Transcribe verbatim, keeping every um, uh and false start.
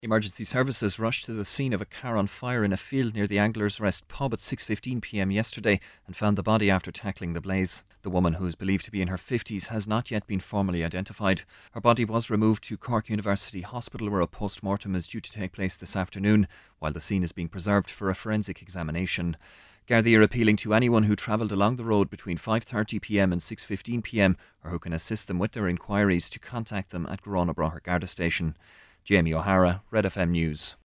Emergency services rushed to the scene of a car on fire in a field near the Anglers Rest pub at six fifteen p m yesterday and found the body after tackling the blaze. The woman, who is believed to be in her fifties, has not yet been formally identified. Her body was removed to Cork University Hospital, where a post-mortem is due to take place this afternoon, while the scene is being preserved for a forensic examination. Gardaí are appealing to anyone who travelled along the road between five thirty p m and six fifteen p m or who can assist them with their inquiries to contact them at Gurranabraher Garda Station. Jamie O'Hara, Red F M News.